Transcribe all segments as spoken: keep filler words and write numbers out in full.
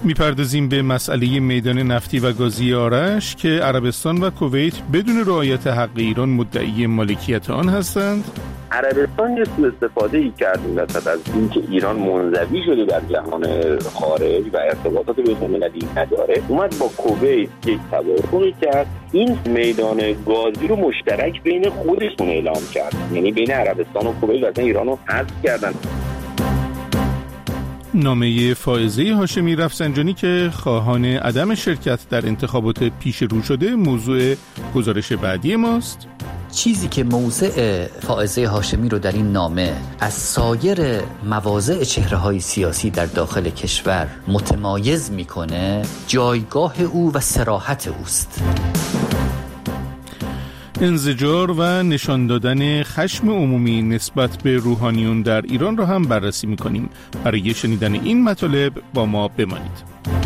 میپردازیم به مسئله میدان نفتی و گازی آرش که عربستان و کویت بدون رعایت حق ایران مدعی مالکیت آن هستند. عربستان یه سوء استفاده ای کرد این وسط از اینکه ایران منزوی شده در جهان خارج و ارتباطات بین‌المللی نداره، اومد با کویت یک توافقی کرد، این میدان گازی رو مشترک بین خودشون اعلام کرد، یعنی بین عربستان و کویت و ایران رو حذف کردن. نامه فائزه هاشمی رفسنجانی که خواهان عدم شرکت در انتخابات پیش رو شده موضوع گزارش بعدی ماست. چیزی که موضع فائزه هاشمی رو در این نامه از سایر مواضع چهره‌های سیاسی در داخل کشور متمایز میکنه جایگاه او و صراحت اوست. انزجار و نشان دادن خشم عمومی نسبت به روحانیون در ایران را هم بررسی می‌کنیم. برای شنیدن این مطالب با ما بمانید.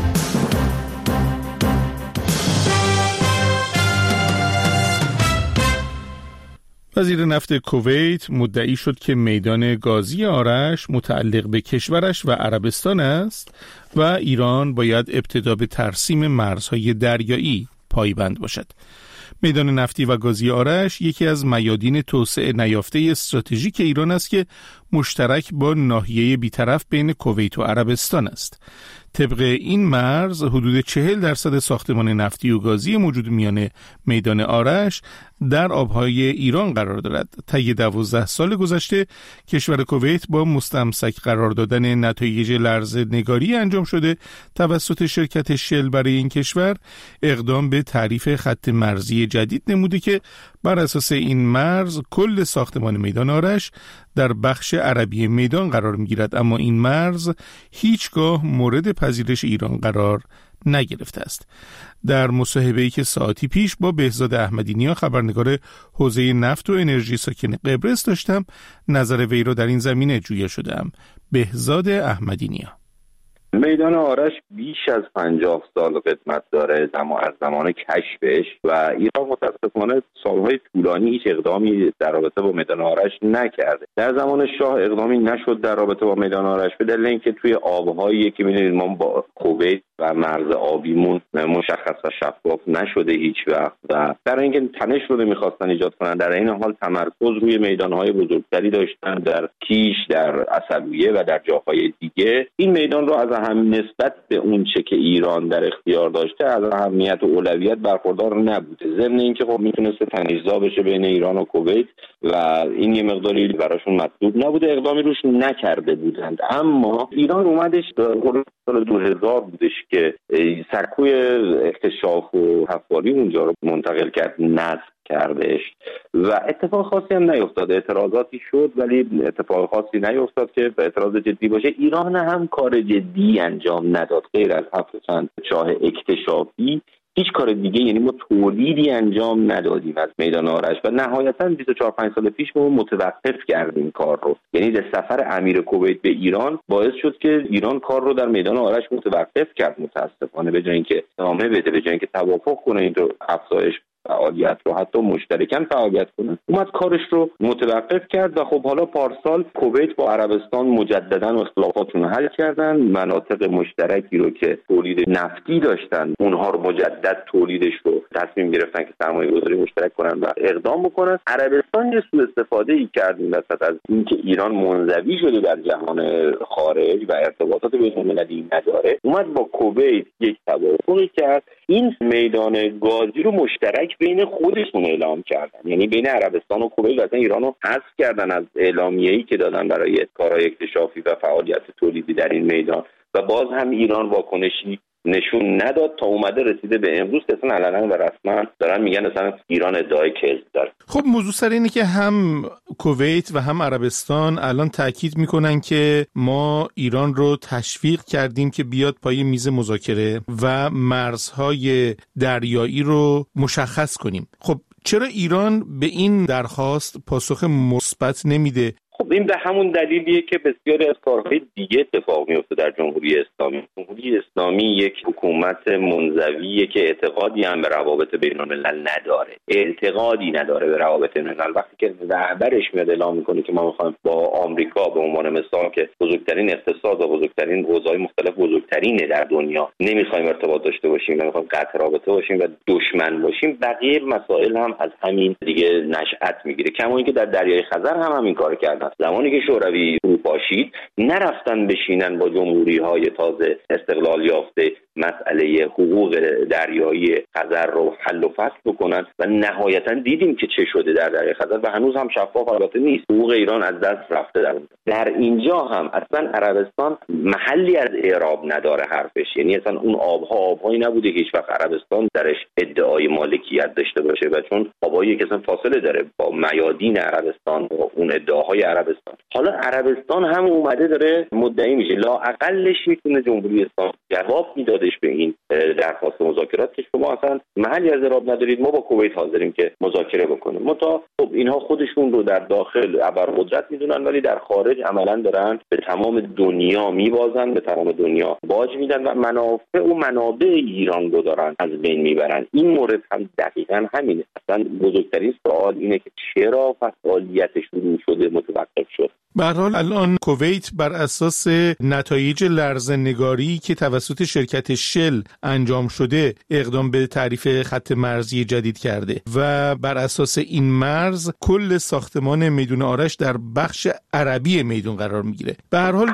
وزیر نفت کویت مدعی شد که میدان گازی آرش متعلق به کشورش و عربستان است و ایران باید ابتدا به ترسیم مرزهای دریایی پایبند باشد. میدان نفتی و گازی آرش یکی از میادین توسعه نیافته استراتژیک ایران است که مشترک با ناحیه بیطرف بین کویت و عربستان است. طبق این مرز حدود چهل درصد ساختمان نفتی و گازی موجود میان میدان آرش در آبهای ایران قرار دارد. طی دوازده سال گذشته کشور کویت با مستمسک قرار دادن نتایج لرزه‌نگاری انجام شده توسط شرکت شل برای این کشور اقدام به تعریف خط مرزی جدید نموده که بر اساس این مرز کل ساختمان میدان آرش در بخش عربی میدان قرار می‌گیرد، اما این مرز هیچگاه مورد پذیرش ایران قرار نگرفته است. در مصاحبه‌ای که ساعتی پیش با بهزاد احمدی‌نیا خبرنگار حوزه نفت و انرژی ساکن قبرس داشتم، نظر وی را در این زمینه جویا شدم. بهزاد احمدی‌نیا: میدان آرش بیش از پنجاه سال قدمت داره زمان از زمان کشفش و ایران متاسفانه سالهای طولانی هیچ اقدامی در رابطه با میدان آرش نکرده. در زمان شاه اقدامی نشد در رابطه با میدان آرش به دلیل اینکه توی آبهایی که می‌بینید ما با کویت و مرز آبیمون مشخص و شفاف نشده هیچ وقت و برای اینکه تنش رو نمی‌خواستن ایجاد کنن، در این حال تمرکز روی میدان‌های بزرگتری داشتن در کیش، در عسلویه و در جاهای دیگه. این میدان رو از هم نسبت به اون چه که ایران در اختیار داشته از اهمیت و اولویت برخوردار نبوده، ضمن اینکه خب میتونسته تنش‌زا بشه بین ایران و کویت و این یه مقداری براشون مطلوب نبوده، اقدامی روش نکرده بودند. اما ایران اومدش در سال دو هزار بودش که سکوی اکتشاف و حفاری اونجا رو منتقل کرد، نصب کردش و اتفاق خاصی هم نیفتاد. اعتراضاتی شد ولی اتفاق خاصی نیفتاد که به اعتراض جدی باشه. ایران هم کار جدی انجام نداد غیر از حفر چند چاه اکتشافی، هیچ کار دیگه، یعنی ما تولیدی انجام ندادیم از میدان آرش و نهایتاً بیست و چهار پنج سال پیش ما متوقف کردیم کار رو. یعنی در سفر امیر کویت به ایران باعث شد که ایران کار رو در میدان آرش متوقف کرد متاسفانه، به جای اینکه ادامه بده، به جای اینکه توافق کنه این رو افزایش فعالیت رو حتی مشترکاً فعالیت کنه، اومد کارش رو متوقف کرد و خب حالا پارسال کویت با عربستان مجدداً اختلافاتون رو حل کردن، مناطق مشترکی رو که تولید نفتی داشتن اونها رو مجدد تولیدش رو تصمیم گرفتن که سرمایه‌گذاری مشترک کنن و اقدام بکنن. عربستان یه سوء استفاده ای کرد این وسط از اینکه ایران منزوی شده در جهان خارج و ارتباطات بین‌المللی نداره، اومد با کویت یک توافقی کرد، این میدان گازی رو مشترک بین خودشون اعلام کردن، یعنی بین عربستان و کویت و ایران رو حذف کردن از اعلامیه‌ای که دادن برای کارهای اکتشافی و فعالیت تولیدی در این میدان و باز هم ایران واکنشی نشون نداد تا اومده رسیده به امروز که اصلا علنا و رسما دارن میگن اصلا ایران ادعای کذب داره. خب موضوع سر اینه که هم کویت و هم عربستان الان تاکید میکنن که ما ایران رو تشویق کردیم که بیاد پای میز مذاکره و مرزهای دریایی رو مشخص کنیم. خب چرا ایران به این درخواست پاسخ مثبت نمیده؟ خب این به همون دلیلیه که بسیاری از کارهای دیگه اتفاق میفته در جمهوری اسلامی. جمهوری اسلامی یک حکومت منزویه که اعتقادی هم به روابط بین‌الملل نداره، اعتقادی نداره به روابط بین‌الملل. وقتی که رهبرش میاد اعلام میکنه که ما میخوایم با آمریکا به عنوان مثال که بزرگترین اقتصاد و بزرگترین حوزه‌های مختلف بزرگترینه در دنیا نمیخوایم ارتباط داشته باشیم و میخوایم قطع رابطه باشیم و دشمن باشیم، بقیه مسائل هم از همین دیگه نشأت میگیره. کما اینکه در دریای خزر هم همین کار کردن. زمانی که شوروی فروپاشید نرفتن بشینن با جمهوری‌های تازه استقلال یافته مسئله حقوق دریایی خزر رو حل و فصل بکنن و نهایتا دیدیم که چه شده در دریای خزر و هنوز هم شفاف البته نیست. حقوق ایران از دست رفته در اونجا. در اینجا هم اصلا عربستان محلی از اعراب نداره حرفش، یعنی اصلا اون آبها آبهایی نبوده که هیچ وقت عربستان درش ادعای مالکیت داشته باشه و چون آبایی که اصلا فاصله داره با میادین عربستان و اون ادعاهای عربستان. حالا عربستان هم اومده داره مدعی میشه، لااقلش میتونه جمهوری اسلامی جواب میدادش به این درخواست مذاکرات که شما اصلا محلی از اعراب ندارید، ما با کویت حاضریم که مذاکره بکنیم. متا خب اینها خودشون رو در داخل ابرقدرت میدونن ولی در خارج عملا دارن به تمام دنیا میبازن، به تمام دنیا باج میدن و منافع و منابع ایران رو دارن از بین میبرن. این مورد هم دقیقاً همینه. اصلا بزرگترین سوال اینه که چرا فعالیت شروع شده متوقف شد. به هر حال الان کویت بر اساس نتایج لرزه‌نگاری که توسط شرکت شل انجام شده اقدام به تعریف خط مرزی جدید کرده و بر اساس این مرز کل ساختمان میدون آرش در بخش عربی میدون قرار میگیره. به هر حال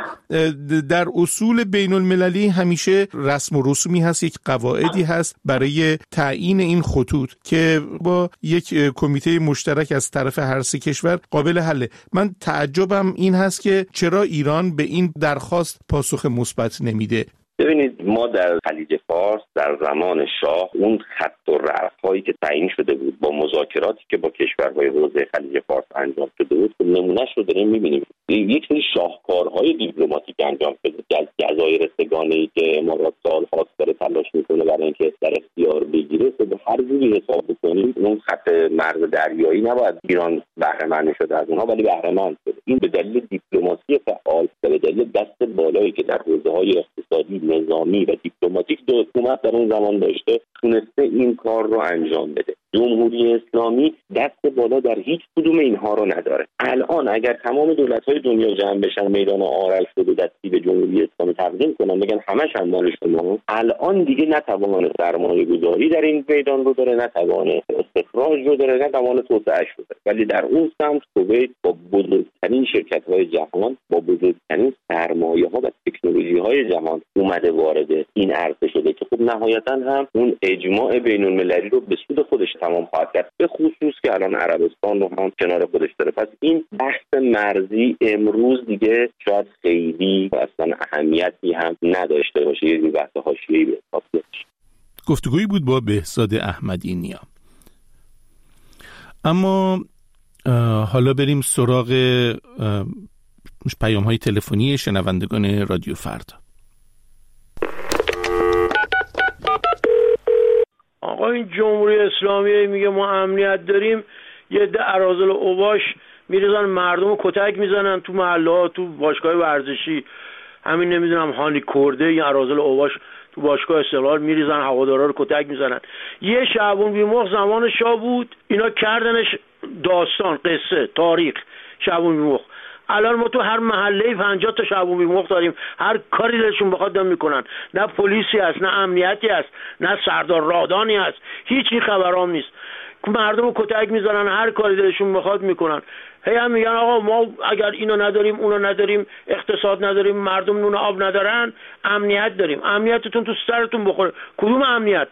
در اصول بین المللی همیشه رسم و رسومی هست، یک قواعدی هست برای تعیین این خطوط که با یک کمیته مشترک از طرف هر سه کشور قابل حله. من تعجبم این هست که چرا ایران به این درخواست پاسخ مثبت نمیده. ببینید ما در خلیج فارس در زمان شاه اون خط و رفع‌هایی که تعیین شده بود با مذاکراتی که با کشورهای حوزه خلیج فارس انجام شده بود نمونهش رو داریم می‌بینیم. یک سری شاهکارهای دیپلماتیک انجام شده. جزایر سگانه‌ای که امارات سال‌هاست داره تلاش می‌کنه برای اینکه در اختیار بگیره، به هر جوری حساب بکنیم اون خط مرز دریایی نباید ایران بهره مند شده از اونها ولی بهره مند شده. این به دلیل دیپلماسی فعال و به دلیل دست بالایی که در حوزه‌های اقتصادی، نظامی و دیپلماتیک دو حکومت در اون زمان داشته تونسته این کار رو انجام بده. جمهوری اسلامی دست بالا در هیچ کدوم اینها رو نداره. الان اگر تمام دولت‌های دنیا جمع بشن میدان آرش رو به دستی به جمهوری اسلامی تقدیم کنن بگن همش هم مال شما، الان دیگه نتوان سرمایه‌گذاری در این میدان رو داره، نتوان استخراج رو داره، نتوان توسعه‌اش رو داره. ولی در اون سمت کویت با بزرگترین شرکت‌های جهان، با بزرگترین سرمایه‌ها و تکنولوژی‌های جهان اومده وارد این عرصه شده که خب نهایتاً هم اون اجماع بین‌المللی رو به سود خودش تمام خواهد کرد، به خصوص که الان عربستان رو هم کنار خودش داره. پس این بحث مرزی امروز دیگه شاید خیلی اصلا اهمیتی هم نداشته باشه، یه بحث حاشیه‌ای به حساب بیاد. گفتگویی بود با بهزاد احمدی نیا. اما حالا بریم سراغ پیام‌های تلفنی شنوندگان رادیو فردا. آقا این جمهوری اسلامی میگه ما امنیت داریم، یه عده اراذل اوباش میریزن مردم رو کتک میزنن تو محله ها، تو باشگاه ورزشی، همین نمیدونم هانی کرده یا اراذل اوباش تو باشگاه استقلال میریزن هوادارا رو کتک میزنن. یه شعبون بیمخ زمان شاه بود، اینا کردنش داستان، قصه، تاریخ. شعبون بیمخ الان ما تو هر محله پنجاه تا شعبون بیمخ داریم، هر کاری دلشون بخواد میکنن. نه پلیسی هست، نه امنیتی هست، نه سردار رادانی هست، هیچی خبرام نیست. مردم رو کتک میزنن، هر کاری دلشون بخواد میکنن. هی هم میگن آقا ما اگر اینو نداریم اونو نداریم، اقتصاد نداریم، مردم نون آب ندارن، امنیت داریم. امنیتتون تو سرتون بخوره. کدوم امنیت؟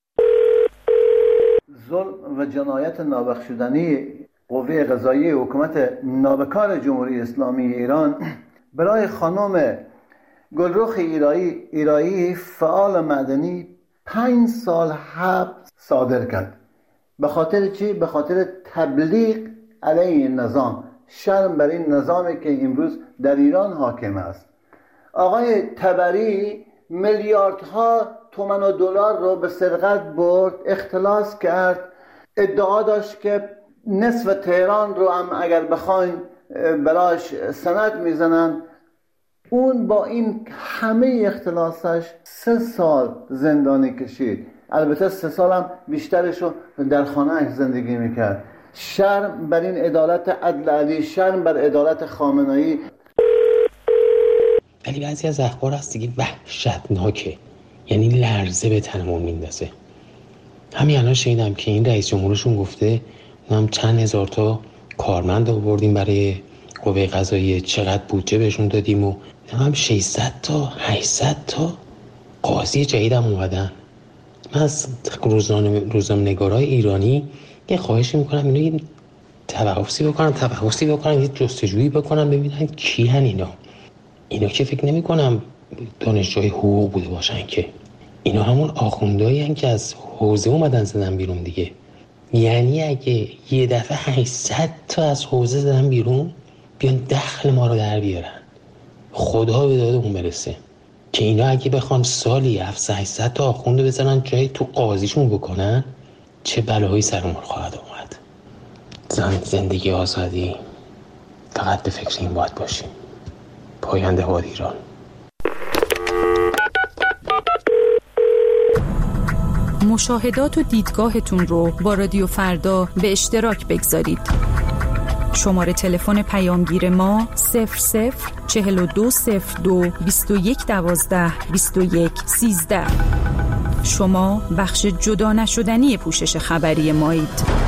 ظلم و جنایت نابخشودنی قوه قضاییه حکومت نابکار جمهوری اسلامی ایران برای خانم گلرخ ایرایی ایرایی فعال مدنی پنج سال حبس صادر کرد. به خاطر چی؟ به خاطر تبلیغ علیه این نظام. شرم بر این نظامی که امروز در ایران حاکم است. آقای تبری میلیاردها تومان و دلار رو به سرقت برد، اختلاس کرد، ادعا داشت که نصف تهران رو هم اگر بخواین براش سند میزنن. اون با این همه اختلاسش سه سال زندانی کشید. البته سه سال هم بیشترشو در خانه‌اش زندگی میکرد. شرم بر این عدالت عدل علی، شرم بر عدالت خامنه‌ای. ولی بعضی از اخبار هست دیگه وحشتناکه، یعنی لرزه به تنمون میندازه. همین الان شنیدم که این رئیس جمهورشون گفته هم چند هزار تا کارمند آوردیم برای قوه قضاییه، چقدر بودجه بهشون دادیم و هم ششصد تا هشتصد تا قاضی جدیدم اومدن. من از روزنامه روزنامه‌نگارای ایرانی یه خواهشی میکنم اینا یه توقفی بکنن توقفی بکنن یه جستجویی بکنن ببینن کی هن اینا. اینا که فکر نمی کنم دانشجوی حقوق بوده باشن که، اینا همون آخوندهایی هن که از حوزه اومدن زدن بیرون دیگه. یعنی اگه یه دفعه هشتصد تا از حوزه زدن بیرون بیان دخل ما رو در بیارن، خدا به دادمون برسه که اینا اگه بخوان سالی هفتصد هشتصد تا آخونده بزنن جایی تو قاضیشون بکنن، چه بلایی سرمون خواهد اومد. زن زندگی آزادی، فقط به فکر این باید باشیم. پاینده باد ایران. مشاهدات و دیدگاهتون رو با رادیو فردا به اشتراک بگذارید. شماره تلفن پیامگیر ما صفر صفر چهل و دو صفر دو بیست و یک دوازده بیست و یک سیزده. شما بخش جدا نشدنی پوشش خبری مایید.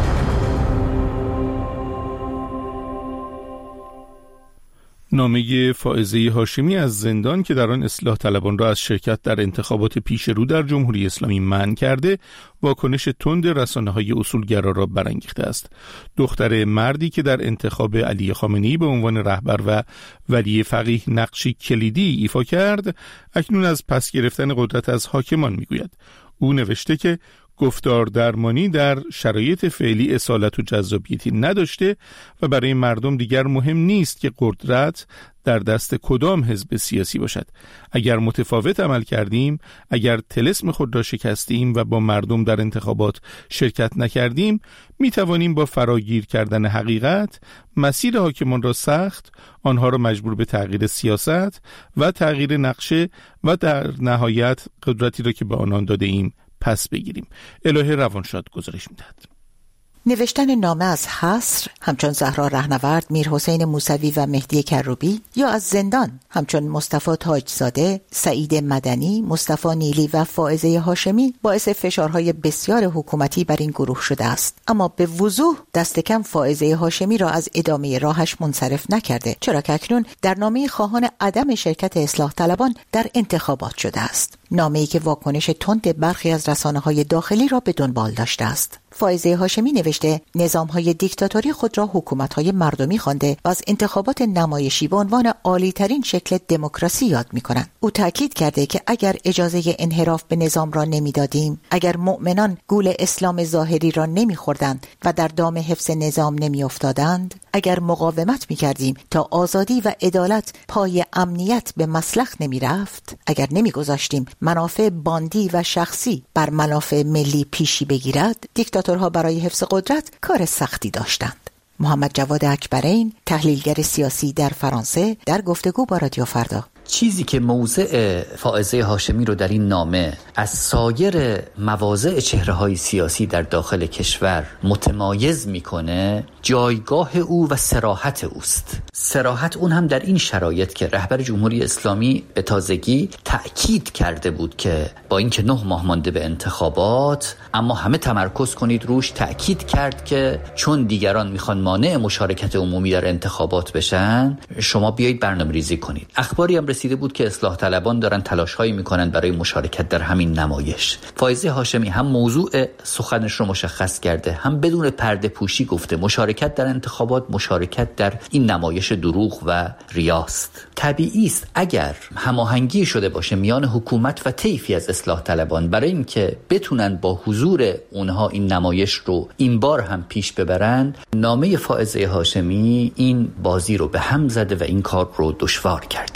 نامه فائزه هاشمی از زندان که در آن اصلاح طلبان را از شرکت در انتخابات پیش رو در جمهوری اسلامی منع کرده، واکنش تند رسانه‌های اصولگرا را برانگیخته است. دختر مردی که در انتخاب علی خامنه‌ای به عنوان رهبر و ولی فقیه نقشی کلیدی ایفا کرد، اکنون از پس گرفتن قدرت از حاکمان میگوید. او نوشته که گفتار درمانی در شرایط فعلی اصالت و جذابیتی نداشته و برای مردم دیگر مهم نیست که قدرت در دست کدام حزب سیاسی باشد. اگر متفاوت عمل کردیم، اگر طلسم خود را شکستیم و با مردم در انتخابات شرکت نکردیم، می توانیم با فراگیر کردن حقیقت مسیر حاکمان را سخت، آنها را مجبور به تغییر سیاست و تغییر نقشه و در نهایت قدرتی را که به آنان داده ایم پس بگیریم. الهه روانشاد گزارش می‌دهد. نوشتن نامه از حصر همچون زهرا رهنورد، میر حسین موسوی و مهدی کروبی، یا از زندان همچون مصطفی تاجزاده، سعید مدنی، مصطفی نیلی و فائزه هاشمی باعث فشارهای بسیار حکومتی بر این گروه شده است. اما به وضوح دست کم فائزه هاشمی را از ادامه راهش منصرف نکرده، چرا که اکنون در نامه خواهان عدم شرکت اصلاح طلبان در انتخابات شده است. نامه‌ای که واکنش تند برخی از رسانه‌های داخلی را به دنبال داشته است. فائزه هاشمی نوشته نظام‌های دیکتاتوری خود را حکومت‌های مردمی خوانده و از انتخابات نمایشی به عنوان عالی‌ترین شکل دموکراسی یاد می‌کنند. او تاکید کرده که اگر اجازه انحراف به نظام را نمی‌دادیم، اگر مؤمنان گول اسلام ظاهری را نمی‌خوردند و در دام حفظ نظام نمی‌افتادند، اگر مقاومت می‌کردیم تا آزادی و عدالت پای امنیت به مسلخ نمی‌رفت، اگر نمی‌گذاشتیم منافع باندی و شخصی بر منافع ملی پیشی بگیرد، دیکتاتورها برای حفظ قدرت کار سختی داشتند. محمد جواد اکبرین، تحلیلگر سیاسی در فرانسه، در گفتگو با رادیو فردا: چیزی که موضع فائزه هاشمی رو در این نامه از سایر مواضع چهره‌های سیاسی در داخل کشور متمایز میکنه، جایگاه او و صراحت اوست. صراحت اون هم در این شرایط که رهبر جمهوری اسلامی به تازگی تأکید کرده بود که با اینکه نه ماه مانده به انتخابات، اما همه تمرکز کنید روش، تأکید کرد که چون دیگران میخوان مانع مشارکت عمومی در انتخابات بشن، شما بیایید برنامه‌ریزی کنید. اخباری هم رسیده بود که اصلاح طلبان دارن تلاش‌هایی میکنن برای مشارکت در همین نمایش. فائزه هاشمی هم موضوع سخنش رو مشخص کرده، هم بدون پرده پوشی گفته مشارکت در انتخابات مشارکت در این نمایش دروغ و ریاست. طبیعی است اگر هماهنگی شده باشه میان حکومت و طیفی از اصلاح طلبان برای اینکه بتونن با حضور اونها این نمایش رو این بار هم پیش ببرن، نامه فائزه هاشمی این بازی رو به هم زده و این کار رو دشوار کرده.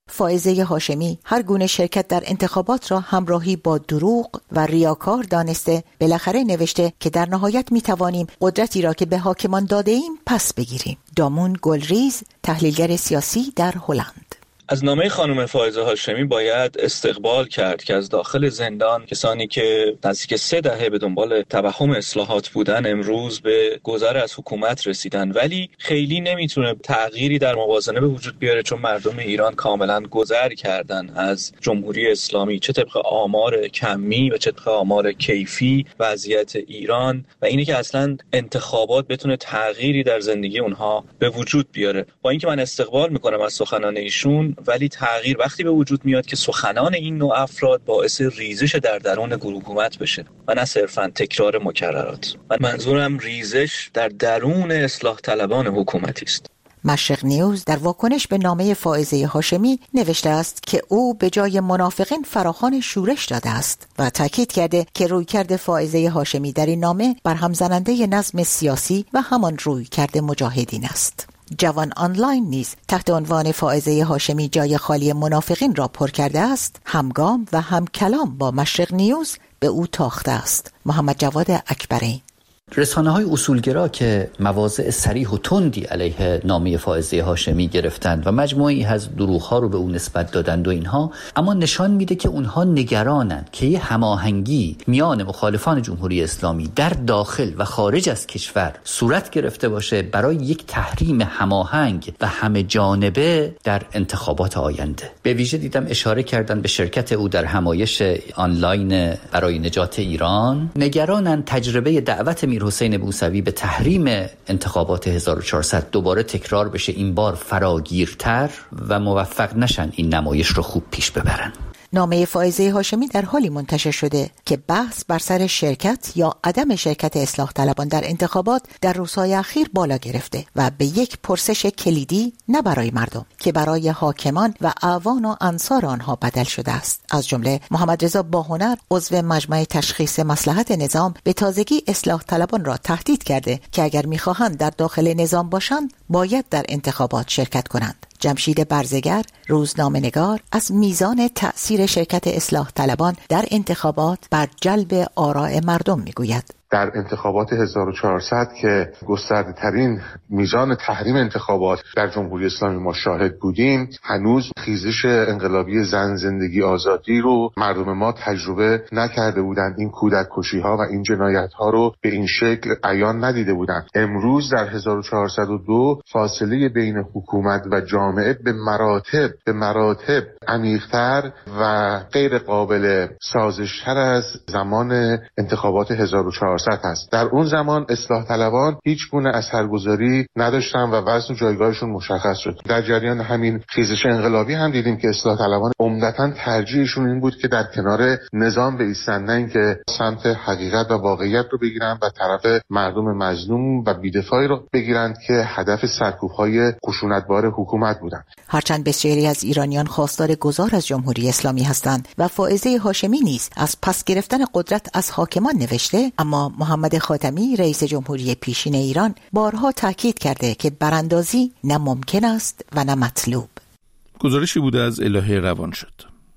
فائزه هاشمی هر گونه شرکت در انتخابات را همراهی با دروغ و ریاکار دانسته، بالاخره نوشته که در نهایت می توانیم قدرتی را که به حاکمان داده ایم پس بگیریم. دامون گلریز، تحلیلگر سیاسی در هلند: از نامه خانم فائزه هاشمی باید استقبال کرد که از داخل زندان کسانی که نزدیک سه دهه به دنبال توهم اصلاحات بودن امروز به گذر از حکومت رسیدن، ولی خیلی نمیتونه تغییری در موازنه به وجود بیاره، چون مردم ایران کاملا گذر کردن از جمهوری اسلامی، چه طبق آمار کمی و چه طبق آمار کیفی وضعیت ایران، و اینه که اصلا انتخابات بتونه تغییری در زندگی اونها به وجود بیاره. با اینکه من استقبال میکنم از سخنان ایشون، ولی تغییر وقتی به وجود میاد که سخنان این نوع افراد باعث ریزش در درون حکومت بشه و نه صرفاً تکرار مکررات. من منظورم ریزش در درون اصلاح طلبان حکومتی است. مشرق نیوز در واکنش به نامه فائزه هاشمی نوشته است که او به جای منافقین فراخوان شورش داده است و تاکید کرده که رویکرد فائزه هاشمی در این نامه برهم زننده نظم سیاسی و همان رویکرد مجاهدین است. جوان آنلاین نیز تحت عنوان فائزه هاشمی جای خالی منافقین را پر کرده است، همگام و هم کلام با مشرق نیوز به او تاخته است. محمد جواد اکبری: رسانه های اصولگرا که مواضع صریح و تندی علیه نامه فائزه هاشمی گرفتند و مجموعی از دروغ ها رو به اون نسبت دادند و اینها، اما نشان میده که اونها نگرانند که یه هماهنگی میان مخالفان جمهوری اسلامی در داخل و خارج از کشور صورت گرفته باشه برای یک تحریم هماهنگ و همه جانبه در انتخابات آینده. به ویژه دیدم اشاره کردن به شرکت او در همایش آنلاین برای نجات ایران. نگرانند تجربه دعوت می حسین موسوی به تحریم انتخابات هزار و چهارصد دوباره تکرار بشه، این بار فراگیرتر، و موفق نشن این نمایش رو خوب پیش ببرن. نامه فائزه هاشمی در حالی منتشر شده که بحث بر سر شرکت یا عدم شرکت اصلاح طلبان در انتخابات در روزهای اخیر بالا گرفته و به یک پرسش کلیدی نه برای مردم که برای حاکمان و اعوان و انصار آنها بدل شده است. از جمله محمد رضا باهنر، عضو مجمع تشخیص مصلحت نظام، به تازگی اصلاح طلبان را تهدید کرده که اگر می‌خواهند در داخل نظام باشند باید در انتخابات شرکت کنند. جمشید برزگر، روزنامه‌نگار، از میزان تأثیر شرکت اصلاح طلبان در انتخابات بر جلب آراء مردم میگوید: در انتخابات هزار و چهارصد که گسترده ترین میزان تحریم انتخابات در جمهوری اسلامی ما شاهد بودیم، هنوز خیزش انقلابی زن، زندگی، آزادی رو مردم ما تجربه نکرده بودند. این کودک کشی ها و این جنایت ها رو به این شکل عیان ندیده بودند. امروز در هزار و چهارصد و دو فاصله بین حکومت و جامعه به مراتب به مراتب عمیق‌تر و غیر قابل سازش‌تر از زمان انتخابات هزار و چهارصد هست. در اون زمان اصلاح طلبان هیچ گونه اثرگذاری نداشتن و وزن و جایگاهشون مشخص شد. در جریان همین خیزش انقلابی هم دیدیم که اصلاح طلبان عمدتاً ترجیحشون این بود که در کنار نظام بایستن، نه اینکه سمت حقیقت و واقعیت رو بگیرن و طرف مردم مظلوم و بی‌دفاعی رو بگیرن که هدف سرکوب‌های خشونتبار حکومت بودن. هرچند بسیاری از ایرانیان خواستار گذار از جمهوری اسلامی هستند و فائزه هاشمی نیز از پس گرفتن قدرت از حاکمان نوشته، اما محمد خاتمی، رئیس جمهوری پیشین ایران، بارها تاکید کرده که براندازی نه ممکن است و نه مطلوب. گزارشی بوده از الهه روان شد.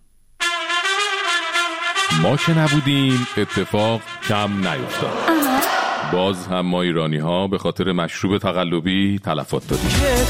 ما که نبودیم اتفاق کم نیفتاد. باز هم ما ایرانی ها به خاطر مشروب تقلبی تلفات دادیم.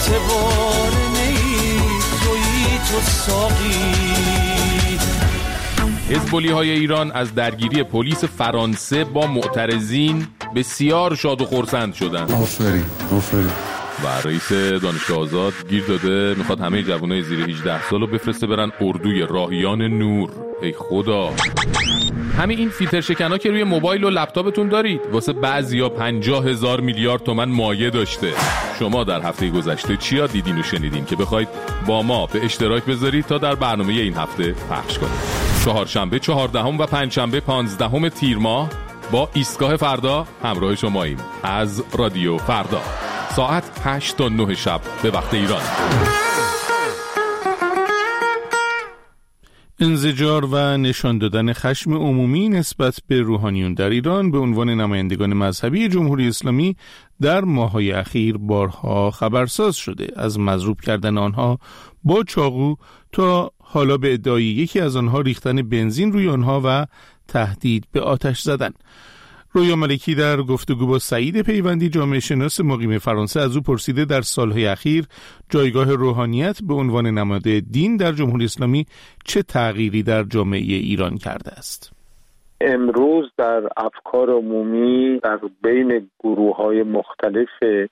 حزب‌الله های ایران از درگیری پلیس فرانسه با معترضین بسیار شاد و خرسند شدند. آفرین آفرین. و رئیس دانشگاه آزاد گیر داده میخواد همه جوانای زیر هجده سال رو بفرسته برن اردوی راهیان نور. ای خدا، همین این فیلتر شکنا که روی موبایل و لپتاپتون دارید واسه بعضیا پنجاه هزار میلیارد تومن مایه داشته. شما در هفته گذشته چیا دیدین و شنیدین که بخواید با ما به اشتراک بذارید تا در برنامه این هفته پخش کنید؟ چهارشنبه چهاردهم و پنجشنبه پانزدهم تیر ماه با ایستگاه فردا همراه شماییم از رادیو فردا، ساعت هشت تا نه شب به وقت ایران. انزجار و نشان دادن خشم عمومی نسبت به روحانیون در ایران به عنوان نمایندگان مذهبی جمهوری اسلامی در ماه‌های اخیر بارها خبرساز شده، از مضروب کردن آنها با چاقو تا حالا به ادعای یکی از آنها ریختن بنزین روی آنها و تهدید به آتش زدن. رویا ملکی در گفتگو با سعید پیوندی جامعه شناس مقیم فرانسه از او پرسیده در سالهای اخیر جایگاه روحانیت به عنوان نماد دین در جمهوری اسلامی چه تغییری در جامعه ایران کرده است؟ امروز در افکار عمومی در بین گروه‌های مختلف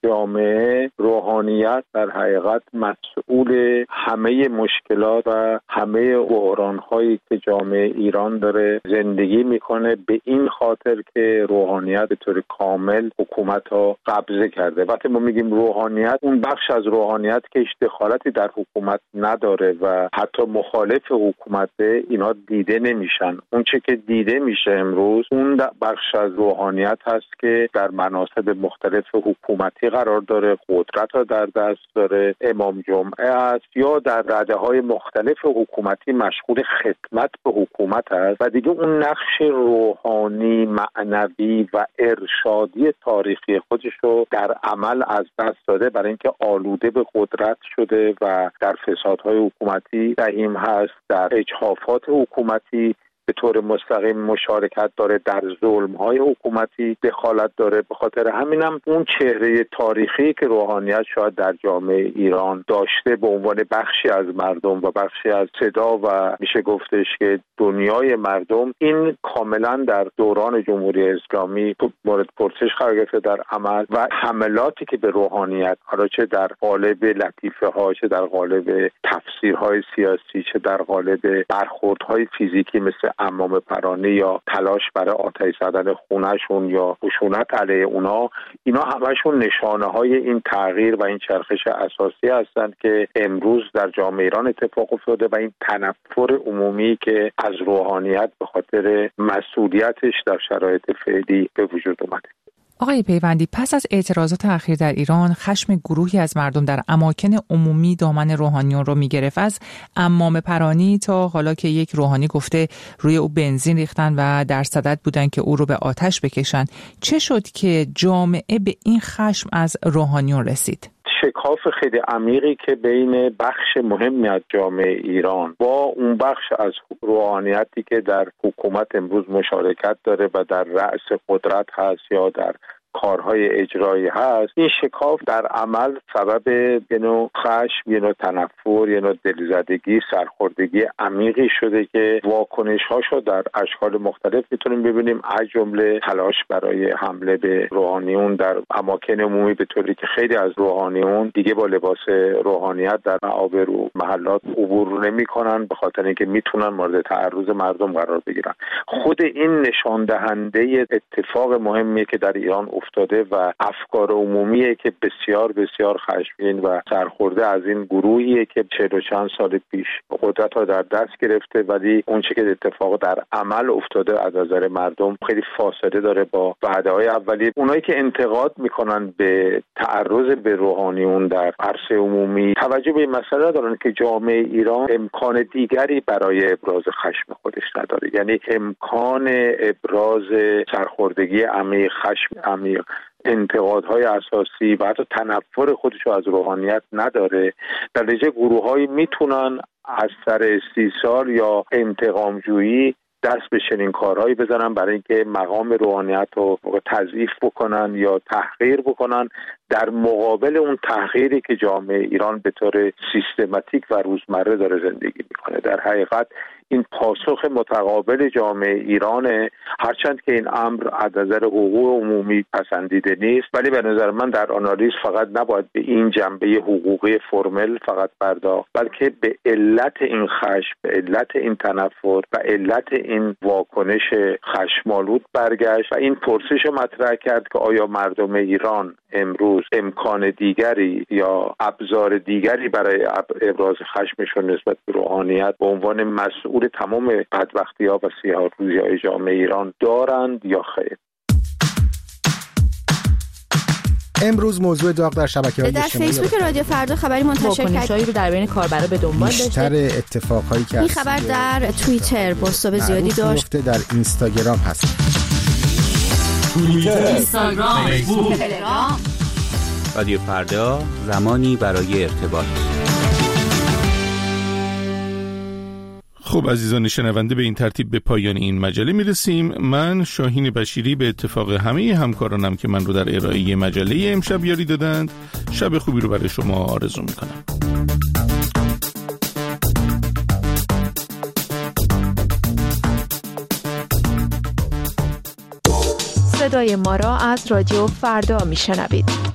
جامعه روحانیت در حقیقت مسئول همه مشکلات و همه بحران‌هایی که جامعه ایران داره زندگی میکنه، به این خاطر که روحانیت به طور کامل حکومت ها قبضه کرده. وقتی ما میگیم روحانیت، اون بخش از روحانیت که دخالتی در حکومت نداره و حتی مخالف حکومت اینا دیده نمیشن. اون چه که دیده میشه امروز اون بخش از روحانیت هست که در مناصب مختلف حکومتی قرار داره، قدرت ها در دست داره، امام جمعه است یا در رده های مختلف حکومتی مشغول خدمت به حکومت است و دیگه اون نقش روحانی، معنوی و ارشادی تاریخی خودش رو در عمل از دست داده، برای اینکه آلوده به قدرت شده و در فسادهای حکومتی سهیم هست، در اجحافات حکومتی به طور مستقیم مشارکت داره، در ظلم‌های حکومتی دخالت داره. به خاطر همینم اون چهره تاریخی که روحانیت شاید در جامعه ایران داشته به عنوان بخشی از مردم و بخشی از صدا و میشه گفتش که دنیای مردم، این کاملا در دوران جمهوری اسلامی مورد پرسش قرار گرفته در عمل و حملاتی که به روحانیت، حالا چه در قالب لطیفه ها، چه در قالب تفسیرهای سیاسی، چه در قالب برخوردهای فیزیکی مثل عمامه پرانی یا تلاش برای آتش زدن خونهشون یا خشونت علیه اونا، اینا همشون نشانه های این تغییر و این چرخش اساسی هستند که امروز در جامعه ایران اتفاق افتاده و این تنفر عمومی که از روحانیت به خاطر مسئولیتش در شرایط فعلی به وجود اومده. آقای پیوندی، پس از اعتراضات اخیر در ایران، خشم گروهی از مردم در اماکن عمومی دامن روحانیون رو میگرفت، از عمامه پرانی تا حالا که یک روحانی گفته روی او بنزین ریختن و در صدد بودن که او رو به آتش بکشن. چه شد که جامعه به این خشم از روحانیون رسید؟ شکاف خیلی عمیقی که بین بخش مهمی از جامعه ایران با اون بخش از روحانیتی که در حکومت امروز مشارکت داره و در رأس قدرت هست یا در کارهای اجرایی هست، این شکاف در عمل سبب یه نوع خشم، یه نوع تنفر، یه نوع دلزدگی، سرخوردگی عمیقی شده که واکنش‌هاشو در اشکال مختلف میتونیم ببینیم، از جمله تلاش برای حمله به روحانیون در اماکن عمومی، به طوری که خیلی از روحانیون دیگه با لباس روحانیت در معابر و محلات عبور نمی‌کنن به خاطر اینکه میتونن مورد تعرض مردم قرار بگیرن. خود این نشان دهنده اتفاق مهمیه که در ایران افتاده و افکار عمومیه که بسیار بسیار خشمگین و سرخورده از این گروهیه که چهل و چند سال پیش قدرت ها در دست گرفته، ولی اون چه که اتفاق در عمل افتاده از نظر مردم خیلی فاصله داره با وعده های اولیه. اونایی که انتقاد میکنن به تعرض به روحانیون در عرصه عمومی توجه به این مسئله دارن که جامعه ایران امکان دیگری برای ابراز خشم خودش نداره، یعنی امکان ابراز سرخوردگی عمیق، خشم عمیق، انتقادهای اساسی و حتی تنفر خودش رو از روحانیت نداره. در نتیجه گروه‌هایی میتونن از سر استیصال یا انتقامجویی دست به چنین کارهایی بزنن برای اینکه مقام روحانیت رو تضعیف بکنن یا تحقیر بکنن، در مقابل اون تحقیری که جامعه ایران به طور سیستماتیک و روزمره داره زندگی میکنه. در حقیقت این پاسخ متقابل جامعه ایرانه، هرچند که این امر از نظر حقوق عمومی پسندیده نیست، ولی به نظر من در آنالیز فقط نباید به این جنبه حقوقی فرمل فقط پرداخت، بلکه به علت این خشم، به علت این تنفر و علت این واکنش خشمالود برگشت و این پرسش مطرح کرد که آیا مردم ایران امروز امکان دیگری یا ابزار دیگری برای ابراز خشمشون نسبت به روحانیت به عنوان مسئول تمام بدبختی‌ها و سیاه‌روزی‌های جامعه ایران دارند یا خیر؟ امروز موضوع داغ در شبکه‌های اجتماعی در فیسبوک رادیو فردا خبری منتشر واکنش‌هایی رو در بین کاربرا به دنبال داشته. بیشتر اتفاقایی که این خبر در توییتر بازتاب زیادی داشت. در اینستاگرام هست. توییتر، اینستاگرام، فیسبوک، تلگرام. رادیو فردا، زمانی برای ارتباط. خب عزیزان شنونده، به این ترتیب به پایان این مجله میرسیم. من شاهین بشیری به اتفاق همه همکارانم که من رو در ارائه مجله امشب یاری دادند، شب خوبی رو برای شما آرزو میکنم. صدای ما را از رادیو فردا میشنوید.